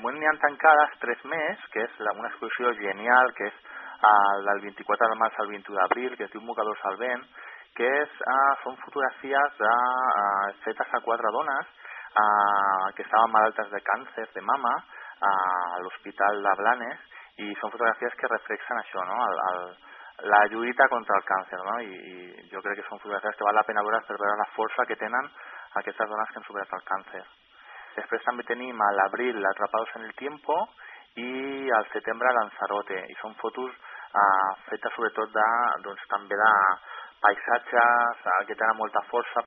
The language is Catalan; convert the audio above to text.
moment n'hi ha tancades 3 més, que és una exposició genial, que és del 24 de març al 21 d'abril, que es diu Mocadors al vent, que són fotografies fetes a 4 dones que estaven malaltes de càncer de mama a l'Hospital de Blanes, i són fotografies que reflexen això, no? La lluita contra el càncer, no? I jo crec que són fotografies que val la pena veure per veure la força que tenen aquestes dones que han superat el càncer. Després també tenim a l'abril Atrapados en el Tiempo i al setembre Lanzarote, i són fotos fetes sobretot també de paisatges que tenen molta força,